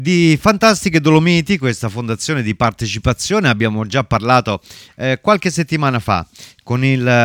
Di Fantastiche Dolomiti, questa fondazione di partecipazione, abbiamo già parlato qualche settimana fa con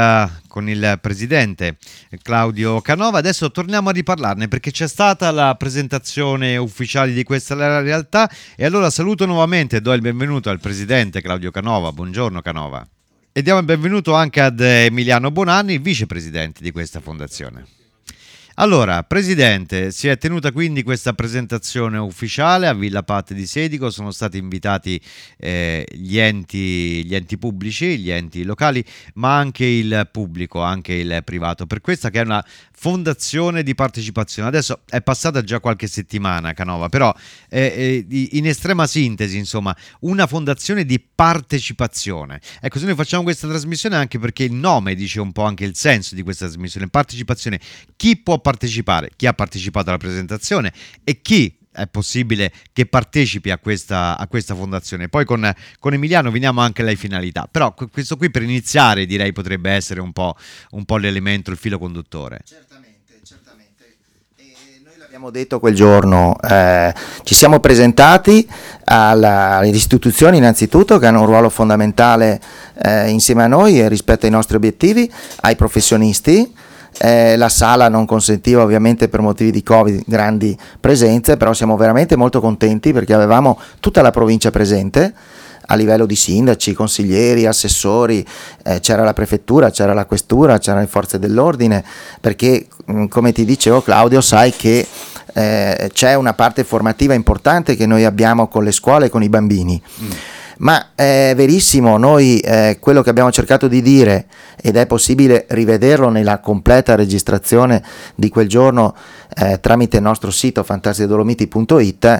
il presidente Claudio Canova. Adesso torniamo a riparlarne perché c'è stata la presentazione ufficiale di questa realtà e allora saluto nuovamente e do il benvenuto al presidente Claudio Canova. Buongiorno Canova. E diamo il benvenuto anche ad Emiliano Bonanni, vicepresidente di questa fondazione. Allora, Presidente, si è tenuta quindi questa presentazione ufficiale a Villa Pat di Sedico, sono stati invitati gli enti pubblici, gli enti locali, ma anche il pubblico, anche il privato, per questa che è una fondazione di partecipazione. Adesso è passata già qualche settimana, Canova, però in estrema sintesi, insomma, una fondazione di partecipazione. Ecco, se noi facciamo questa trasmissione anche perché il nome dice un po' anche il senso di questa trasmissione, partecipazione, chi può partecipare, chi ha partecipato alla presentazione e chi è possibile che partecipi a questa fondazione. Poi con Emiliano veniamo anche alle finalità, però questo qui per iniziare direi potrebbe essere un po' l'elemento, il filo conduttore. Certamente. E noi l'abbiamo detto quel giorno, ci siamo presentati alle istituzioni innanzitutto che hanno un ruolo fondamentale insieme a noi e rispetto ai nostri obiettivi, ai professionisti. La sala non consentiva ovviamente per motivi di Covid grandi presenze, però siamo veramente molto contenti perché avevamo tutta la provincia presente a livello di sindaci, consiglieri, assessori, c'era la prefettura, c'era la questura, c'erano le forze dell'ordine, perché come ti dicevo Claudio, sai che c'è una parte formativa importante che noi abbiamo con le scuole e con i bambini. Ma è verissimo, noi quello che abbiamo cercato di dire, ed è possibile rivederlo nella completa registrazione di quel giorno tramite il nostro sito fantasticedolomiti.it,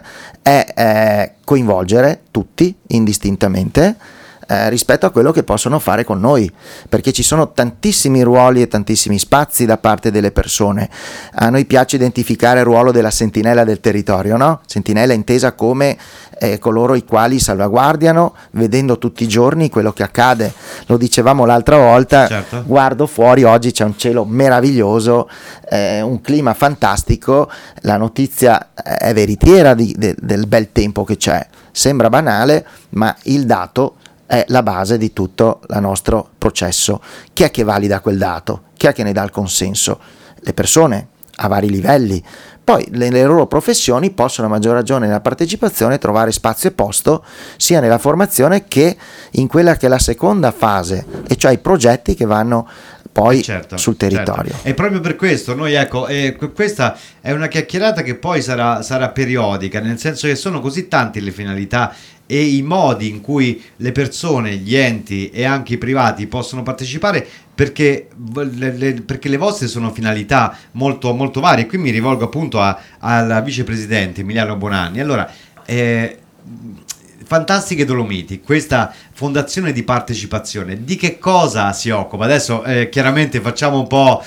è coinvolgere tutti indistintamente rispetto a quello che possono fare con noi, perché ci sono tantissimi ruoli e tantissimi spazi da parte delle persone. A noi piace identificare il ruolo della sentinella del territorio, no? Sentinella intesa come coloro i quali salvaguardiano, vedendo tutti i giorni quello che accade. Lo dicevamo l'altra volta, certo. Guardo fuori, oggi c'è un cielo meraviglioso, un clima fantastico, la notizia è veritiera del bel tempo che c'è. Sembra banale, ma il dato è la base di tutto il nostro processo. Chi è che valida quel dato? Chi è che ne dà il consenso? Le persone a vari livelli. Poi le loro professioni possono a maggior ragione nella partecipazione trovare spazio e posto sia nella formazione che in quella che è la seconda fase, e cioè i progetti che vanno poi sul territorio. Certo. E proprio per questo noi questa è una chiacchierata che poi sarà periodica, nel senso che sono così tanti le finalità e i modi in cui le persone, gli enti e anche i privati possono partecipare, perché le vostre sono finalità molto, molto varie. Qui mi rivolgo appunto al vicepresidente Emiliano Bonanni. Allora, Fantastiche Dolomiti, questa fondazione di partecipazione, di che cosa si occupa? Adesso chiaramente facciamo un po'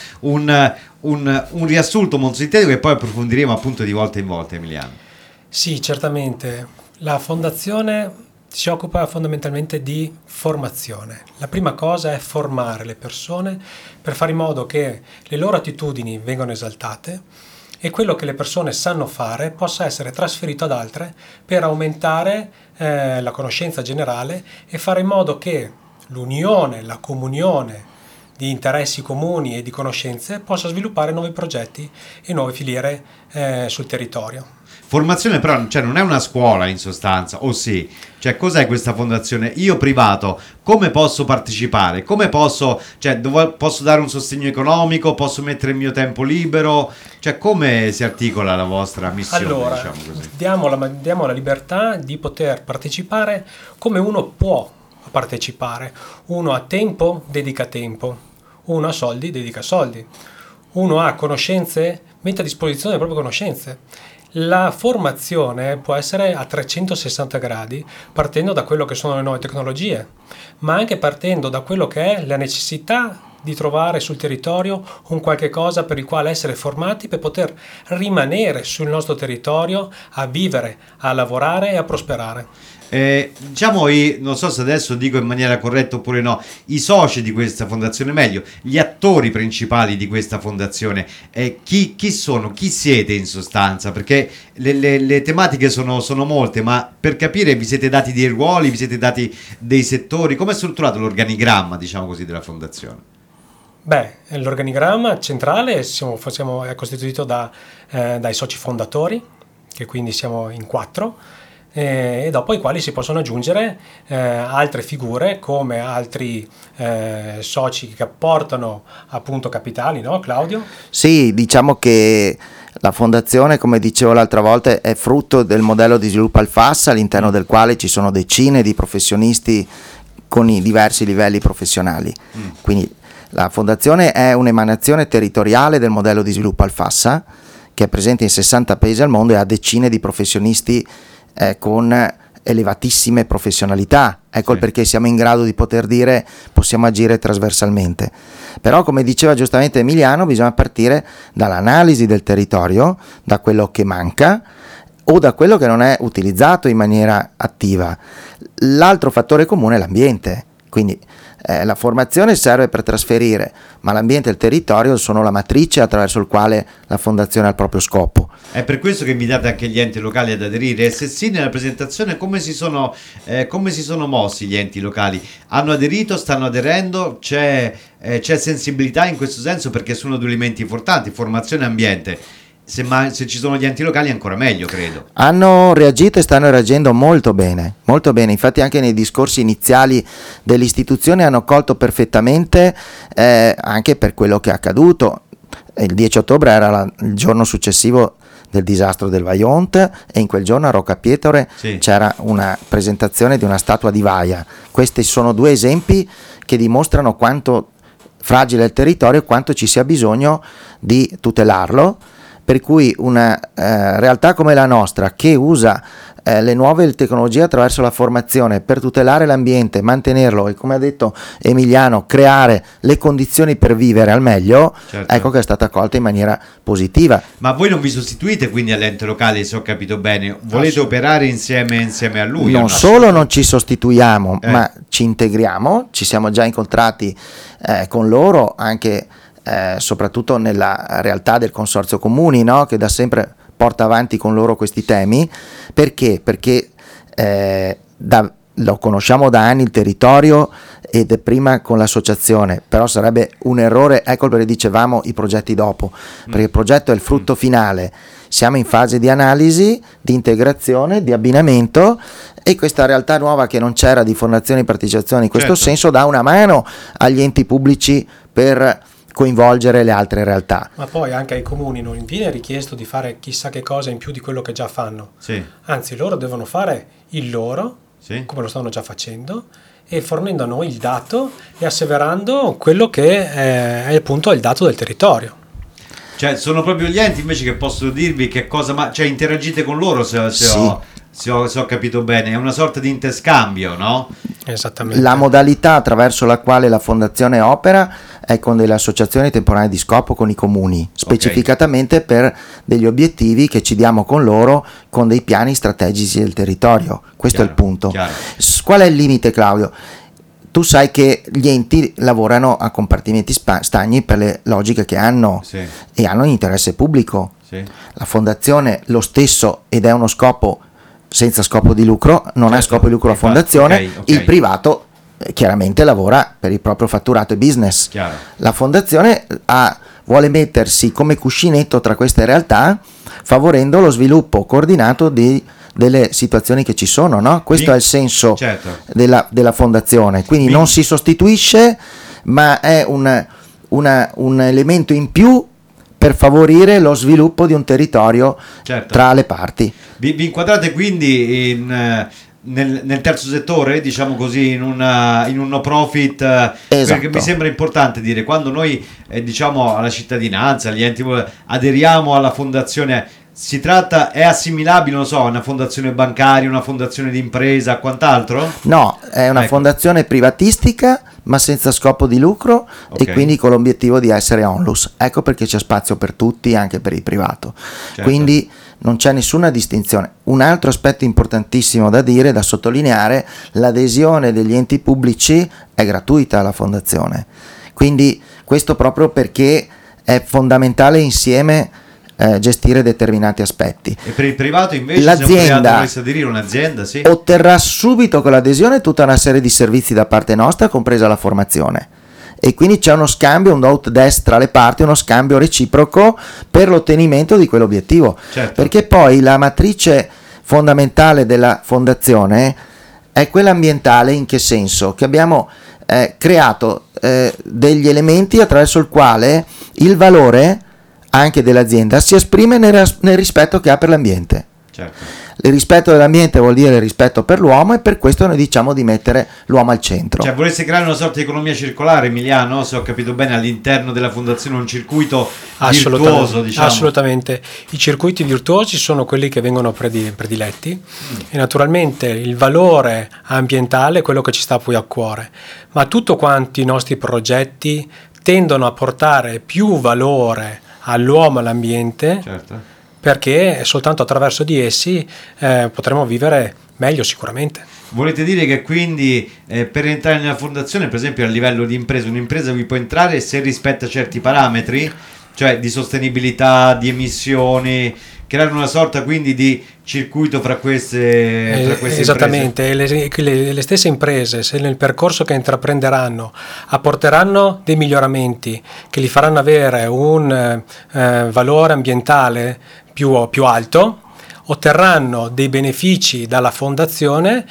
un riassunto molto sintetico e poi approfondiremo appunto di volta in volta, Emiliano. Sì, certamente. La fondazione si occupa fondamentalmente di formazione. La prima cosa è formare le persone per fare in modo che le loro attitudini vengano esaltate e quello che le persone sanno fare possa essere trasferito ad altre per aumentare la conoscenza generale e fare in modo che l'unione, la comunione di interessi comuni e di conoscenze possa sviluppare nuovi progetti e nuove filiere sul territorio. Formazione però, cioè non è una scuola in sostanza, o sì? Cioè cos'è questa fondazione? Io privato, come posso partecipare? Come posso, posso dare un sostegno economico? Posso mettere il mio tempo libero? Cioè come si articola la vostra missione? Allora, diciamo così? diamo la libertà di poter partecipare come uno può partecipare. Uno ha tempo, dedica tempo. Uno ha soldi, dedica soldi. Uno ha conoscenze, mette a disposizione le proprie conoscenze. La formazione può essere a 360 gradi, partendo da quello che sono le nuove tecnologie, ma anche partendo da quello che è la necessità di trovare sul territorio un qualche cosa per il quale essere formati per poter rimanere sul nostro territorio a vivere, a lavorare e a prosperare. Diciamo, non so se adesso dico in maniera corretta oppure no, i soci di questa fondazione, meglio, gli attori principali di questa fondazione, chi sono, chi siete in sostanza? Perché le tematiche sono molte, ma per capire vi siete dati dei ruoli, vi siete dati dei settori, come è strutturato l'organigramma, diciamo così, della fondazione? Beh, l'organigramma centrale è costituito dai soci fondatori, che quindi siamo in 4, e dopo ai quali si possono aggiungere altre figure come altri soci che apportano appunto capitali, no Claudio? Sì, diciamo che la fondazione, come dicevo l'altra volta, è frutto del modello di sviluppo Alfassa, all'interno del quale ci sono decine di professionisti con i diversi livelli professionali. Quindi la fondazione è un'emanazione territoriale del modello di sviluppo Alfassa, che è presente in 60 paesi al mondo e ha decine di professionisti con elevatissime professionalità. Ecco il perché siamo in grado di poter dire possiamo agire trasversalmente. Però, come diceva giustamente Emiliano, bisogna partire dall'analisi del territorio, da quello che manca o da quello che non è utilizzato in maniera attiva. L'altro fattore comune è l'ambiente, quindi la formazione serve per trasferire, ma l'ambiente e il territorio sono la matrice attraverso il quale la fondazione ha il proprio scopo. È per questo che invitate anche gli enti locali ad aderire. E se sì, nella presentazione come si sono mossi gli enti locali? Hanno aderito, stanno aderendo? C'è sensibilità in questo senso, perché sono due elementi importanti, formazione e ambiente. Se ci sono gli enti locali ancora meglio, credo. Hanno reagito e stanno reagendo molto bene, infatti anche nei discorsi iniziali dell'istituzione hanno colto perfettamente, anche per quello che è accaduto. Il 10 ottobre era il giorno successivo del disastro del Vajont e in quel giorno a Roccapietore c'era una presentazione di una statua di Vaia. Questi sono due esempi che dimostrano quanto fragile è il territorio e quanto ci sia bisogno di tutelarlo. Per cui una realtà come la nostra, che usa le nuove tecnologie attraverso la formazione per tutelare l'ambiente, mantenerlo e, come ha detto Emiliano, creare le condizioni per vivere al meglio, ecco che è stata accolta in maniera positiva. Ma voi non vi sostituite quindi all'ente locale, se ho capito bene, volete operare insieme a lui? Non solo non ci sostituiamo, ma ci integriamo, ci siamo già incontrati con loro anche soprattutto nella realtà del Consorzio Comuni, no? Che da sempre porta avanti con loro questi temi. Perché? Perché lo conosciamo da anni il territorio ed è prima con l'associazione, però sarebbe un errore, ecco perché dicevamo i progetti dopo, perché il progetto è il frutto finale. Siamo in fase di analisi, di integrazione, di abbinamento, e questa realtà nuova che non c'era di fondazioni e partecipazioni in questo senso dà una mano agli enti pubblici per coinvolgere le altre realtà. Ma poi anche ai comuni non viene richiesto di fare chissà che cosa in più di quello che già fanno. Anzi, loro devono fare il loro, come lo stanno già facendo, e fornendo a noi il dato e asseverando quello che è appunto il dato del territorio. Cioè sono proprio gli enti invece che possono dirvi che cosa, cioè interagite con loro, se ho capito bene, è una sorta di interscambio, no? Esattamente. La modalità attraverso la quale la fondazione opera è con delle associazioni temporanee di scopo con i comuni, specificatamente per degli obiettivi che ci diamo con loro, con dei piani strategici del territorio. Questo è il punto. Qual è il limite, Claudio? Tu sai che gli enti lavorano a compartimenti stagni per le logiche che hanno e hanno un interesse pubblico. La fondazione lo stesso, ed è uno scopo senza scopo di lucro, non ha scopo di lucro la fondazione, il privato chiaramente lavora per il proprio fatturato e business. La fondazione vuole mettersi come cuscinetto tra queste realtà, favorendo lo sviluppo coordinato delle situazioni che ci sono, no? Questo è il senso della fondazione, quindi non si sostituisce, ma è un elemento in più per favorire lo sviluppo di un territorio tra le parti. Vi inquadrate quindi nel terzo settore, diciamo così, in un no profit, perché mi sembra importante dire, quando noi diciamo alla cittadinanza, agli enti, aderiamo alla fondazione, è assimilabile, non so, a una fondazione bancaria, una fondazione di impresa, quant'altro? No, è una Ecco. fondazione privatistica ma senza scopo di lucro, Ok. e quindi con l'obiettivo di essere onlus. Ecco perché c'è spazio per tutti, anche per il privato. Certo. Quindi non c'è nessuna distinzione. Un altro aspetto importantissimo da dire, da sottolineare: l'adesione degli enti pubblici è gratuita alla fondazione. Quindi questo proprio perché è fondamentale insieme gestire determinati aspetti. E per il privato invece, L'azienda se un privato volesse aderire, un'azienda, sì. otterrà subito con l'adesione tutta una serie di servizi da parte nostra, compresa la formazione, e quindi c'è uno scambio, un out des tra le parti, uno scambio reciproco per l'ottenimento di quell'obiettivo. Certo. Perché poi la matrice fondamentale della fondazione è quella ambientale. In che senso? Che abbiamo creato degli elementi attraverso il quale il valore anche dell'azienda si esprime nel rispetto che ha per l'ambiente. Certo. Il rispetto dell'ambiente vuol dire il rispetto per l'uomo, e per questo noi diciamo di mettere l'uomo al centro. Cioè, volesse creare una sorta di economia circolare, Emiliano, se ho capito bene, all'interno della fondazione, un circuito virtuoso, diciamo. Assolutamente. I circuiti virtuosi sono quelli che vengono prediletti, e naturalmente il valore ambientale è quello che ci sta poi a cuore, ma tutto quanti i nostri progetti tendono a portare più valore all'uomo e all'ambiente, Certo. perché soltanto attraverso di essi potremo vivere meglio sicuramente. Volete dire che quindi per entrare nella fondazione, per esempio a livello di impresa, un'impresa vi può entrare se rispetta certi parametri, cioè di sostenibilità, di emissioni, creare una sorta quindi di circuito fra queste Esattamente, le stesse imprese, se nel percorso che intraprenderanno apporteranno dei miglioramenti che li faranno avere un valore ambientale più alto, otterranno dei benefici dalla fondazione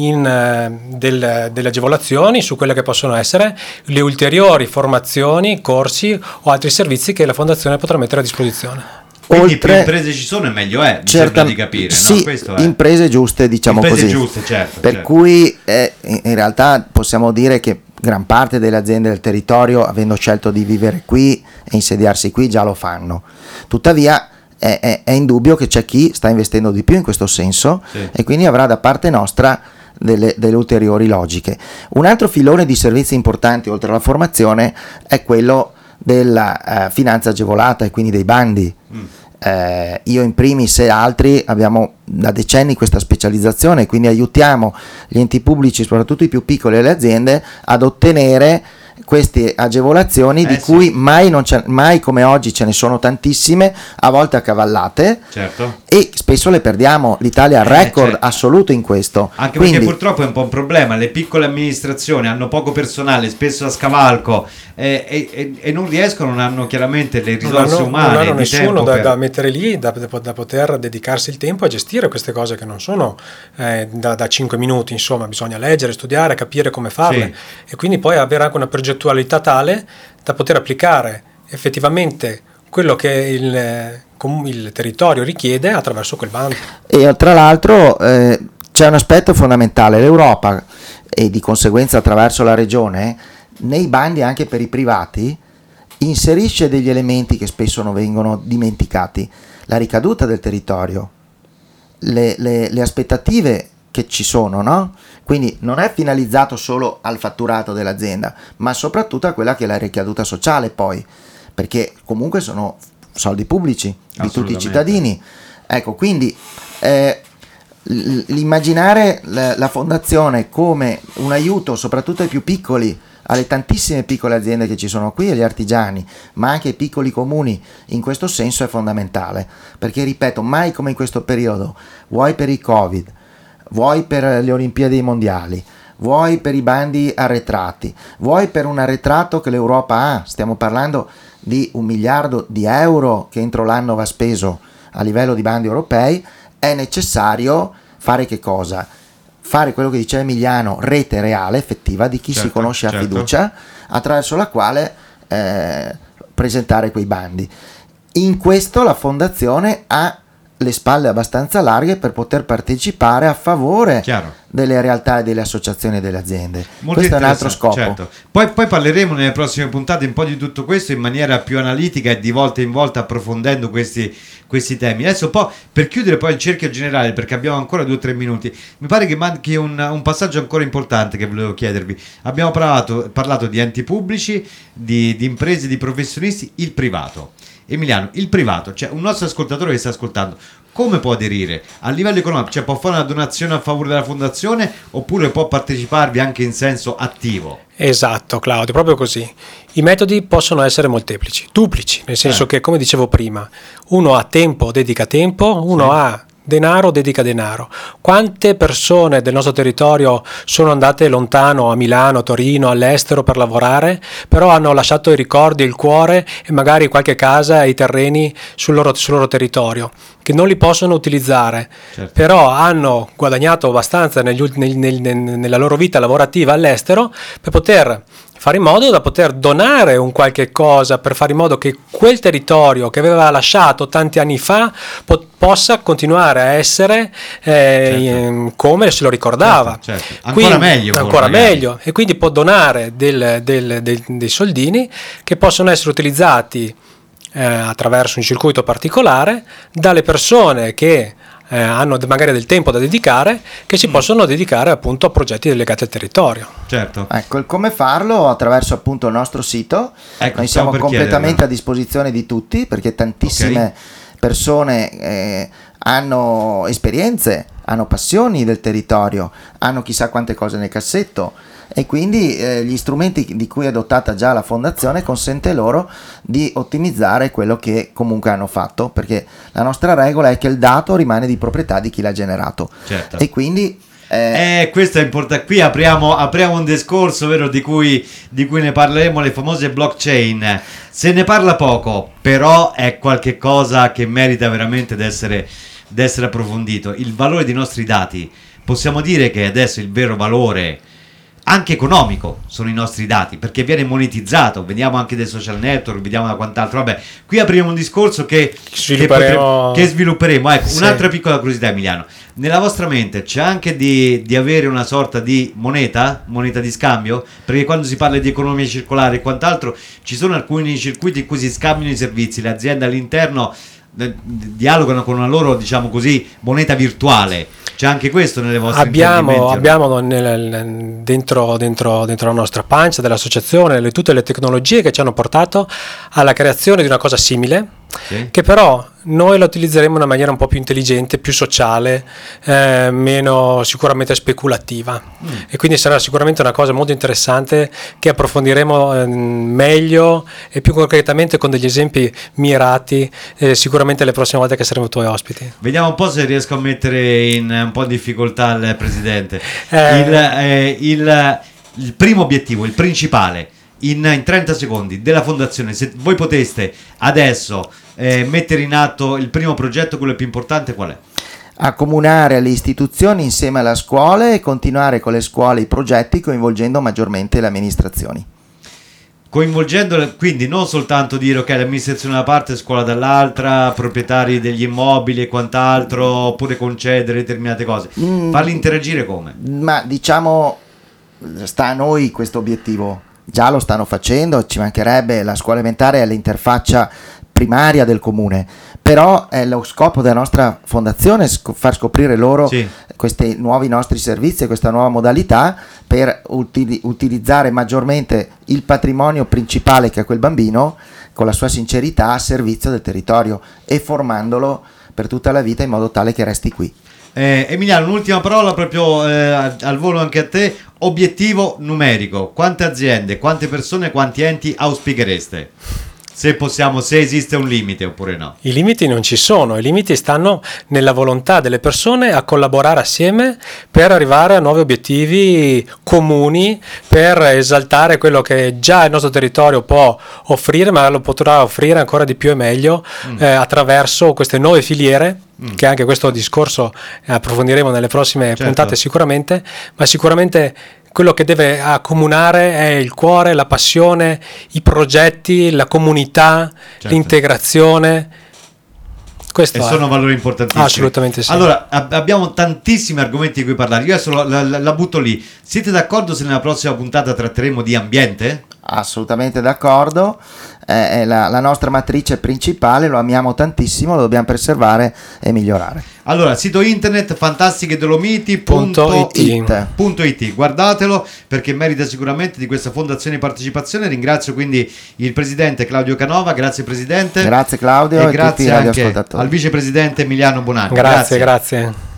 delle agevolazioni su quelle che possono essere le ulteriori formazioni, corsi o altri servizi che la fondazione potrà mettere a disposizione. Quindi più imprese ci sono e meglio è, mi sembra di capire, sì, no? Questo è. Imprese giuste, diciamo Imprese così. giuste, certo. Per certo. cui in realtà possiamo dire che gran parte delle aziende del territorio, avendo scelto di vivere qui e insediarsi qui, già lo fanno. Tuttavia è indubbio che c'è chi sta investendo di più in questo senso, Sì. e quindi avrà da parte nostra delle ulteriori logiche. Un altro filone di servizi importanti oltre alla formazione è quello della finanza agevolata, e quindi dei bandi. Io in primis e altri abbiamo da decenni questa specializzazione, quindi aiutiamo gli enti pubblici, soprattutto i più piccoli e le aziende, ad ottenere queste agevolazioni di sì. cui mai come oggi ce ne sono tantissime, a volte accavallate, Certo. e spesso le perdiamo. L'Italia ha record certo. assoluto in questo. Anche Quindi, perché purtroppo è un po' un problema, le piccole amministrazioni hanno poco personale, spesso a scavalco, e non riescono, non hanno chiaramente le risorse umane, non hanno di nessuno tempo da mettere lì, da poter dedicarsi il tempo a gestire queste cose che non sono da 5 minuti, insomma, bisogna leggere, studiare, capire come farle, e quindi poi avere anche una progettualità tale da poter applicare effettivamente quello che il territorio richiede attraverso quel bando. e tra l'altro c'è un aspetto fondamentale: l'Europa, e di conseguenza attraverso la regione, nei bandi anche per i privati inserisce degli elementi che spesso non vengono dimenticati: la ricaduta del territorio, le aspettative che ci sono, no? Quindi non è finalizzato solo al fatturato dell'azienda, ma soprattutto a quella che è la ricaduta sociale, poi, perché comunque sono soldi pubblici di tutti i cittadini. Ecco, quindi l'immaginare la fondazione come un aiuto soprattutto ai più piccoli, alle tantissime piccole aziende che ci sono qui, agli artigiani, ma anche ai piccoli comuni, in questo senso è fondamentale, perché ripeto, mai come in questo periodo, vuoi per il Covid, vuoi per le Olimpiadi mondiali, vuoi per i bandi arretrati, vuoi per un arretrato che l'Europa ha, stiamo parlando di 1 miliardo di euro che entro l'anno va speso a livello di bandi europei, è necessario fare che cosa? Fare quello che diceva Emiliano, rete reale, effettiva, di chi si conosce a fiducia, attraverso la quale presentare quei bandi. In questo la fondazione ha le spalle abbastanza larghe per poter partecipare a favore delle realtà e delle associazioni e delle aziende. Molto questo è un altro scopo. Certo. Poi parleremo nelle prossime puntate un po' di tutto questo in maniera più analitica e di volta in volta approfondendo questi temi. Adesso un po' per chiudere poi il cerchio generale, perché abbiamo ancora 2 o 3 minuti, mi pare che manchi un passaggio ancora importante che volevo chiedervi. Abbiamo parlato di enti pubblici, di imprese, di professionisti, il privato. Emiliano, il privato, cioè un nostro ascoltatore che sta ascoltando, come può aderire a livello economico? Cioè può fare una donazione a favore della fondazione oppure può parteciparvi anche in senso attivo? Esatto, Claudio, proprio così. I metodi possono essere molteplici, duplici, nel senso che, come dicevo prima, uno ha tempo, dedica tempo, uno ha denaro, dedica denaro. Quante persone del nostro territorio sono andate lontano, a Milano, a Torino, all'estero per lavorare, però hanno lasciato i ricordi, il cuore e magari qualche casa e i terreni sul loro territorio, che non li possono utilizzare, però hanno guadagnato abbastanza nella loro vita lavorativa all'estero per poter fare in modo da poter donare un qualche cosa, per fare in modo che quel territorio che aveva lasciato tanti anni fa possa continuare a essere come se lo ricordava. Ancora meglio. E quindi può donare dei soldini che possono essere utilizzati attraverso un circuito particolare dalle persone che hanno magari del tempo da dedicare, che si possono dedicare appunto a progetti legati al territorio. Certo. Ecco, come farlo? Attraverso appunto il nostro sito. Noi siamo completamente a disposizione di tutti, perché tantissime persone hanno esperienze, hanno passioni del territorio, hanno chissà quante cose nel cassetto, e quindi gli strumenti di cui è dotata già la fondazione consente loro di ottimizzare quello che comunque hanno fatto, perché la nostra regola è che il dato rimane di proprietà di chi l'ha generato. E quindi questo è importante. Qui apriamo un discorso, vero, di cui ne parleremo, le famose blockchain. Se ne parla poco, però è qualche cosa che merita veramente di essere approfondito. Il valore dei nostri dati, possiamo dire che adesso il vero valore anche economico sono i nostri dati, perché viene monetizzato. Vediamo anche dei social network, vediamo da quant'altro. Vabbè, qui apriamo un discorso che svilupperemo. Ecco, un'altra piccola curiosità, Emiliano: nella vostra mente c'è anche di avere una sorta di moneta di scambio? Perché quando si parla di economia circolare e quant'altro, ci sono alcuni circuiti in cui si scambiano i servizi, le aziende all'interno dialogano con una loro, diciamo così, moneta virtuale. C'è anche questo nelle vostre abbiamo dentro la nostra pancia dell'associazione tutte le tecnologie che ci hanno portato alla creazione di una cosa simile, che però noi la utilizzeremo in una maniera un po' più intelligente, più sociale, meno sicuramente speculativa, e quindi sarà sicuramente una cosa molto interessante che approfondiremo meglio e più concretamente con degli esempi mirati, sicuramente le prossime volte che saremo tuoi ospiti. Vediamo un po' se riesco a mettere in un po' di difficoltà il presidente. Il primo obiettivo, il principale, in 30 secondi, della fondazione, se voi poteste adesso mettere in atto il primo progetto, quello più importante, qual è? Accomunare le istituzioni insieme alle scuole e continuare con le scuole i progetti, coinvolgendo maggiormente le amministrazioni. Coinvolgendo, quindi non soltanto dire ok, l'amministrazione da una parte, scuola dall'altra, proprietari degli immobili e quant'altro, oppure concedere determinate cose. Farli interagire come? Ma diciamo, sta a noi questo obiettivo. Già lo stanno facendo, ci mancherebbe. La scuola elementare è l'interfaccia primaria del comune, però è lo scopo della nostra fondazione far scoprire loro questi nuovi nostri servizi e questa nuova modalità per utilizzare maggiormente il patrimonio principale che è quel bambino, con la sua sincerità, a servizio del territorio e formandolo per tutta la vita in modo tale che resti qui. Emiliano, un'ultima parola proprio al volo anche a te. Obiettivo numerico: quante aziende, quante persone, quanti enti auspichereste? Se possiamo, se esiste un limite oppure no. I limiti non ci sono, i limiti stanno nella volontà delle persone a collaborare assieme per arrivare a nuovi obiettivi comuni, per esaltare quello che già il nostro territorio può offrire, ma lo potrà offrire ancora di più e meglio attraverso queste nuove filiere, che anche questo discorso approfondiremo nelle prossime puntate sicuramente, ma sicuramente quello che deve accomunare è il cuore, la passione, i progetti, la comunità, l'integrazione. Questo e sono valori importantissimi. Assolutamente sì. Allora, abbiamo tantissimi argomenti di cui parlare. Io adesso la butto lì. Siete d'accordo se nella prossima puntata tratteremo di ambiente? Assolutamente d'accordo, è la nostra matrice principale, lo amiamo tantissimo, lo dobbiamo preservare e migliorare. Allora, sito internet fantasticedolomiti.it. Guardatelo perché merita sicuramente di questa fondazione di partecipazione. Ringrazio quindi il presidente Claudio Canova, grazie presidente. Grazie Claudio e e grazie tutti i anche radioascoltatori. al vicepresidente Emiliano Bonanni. Grazie.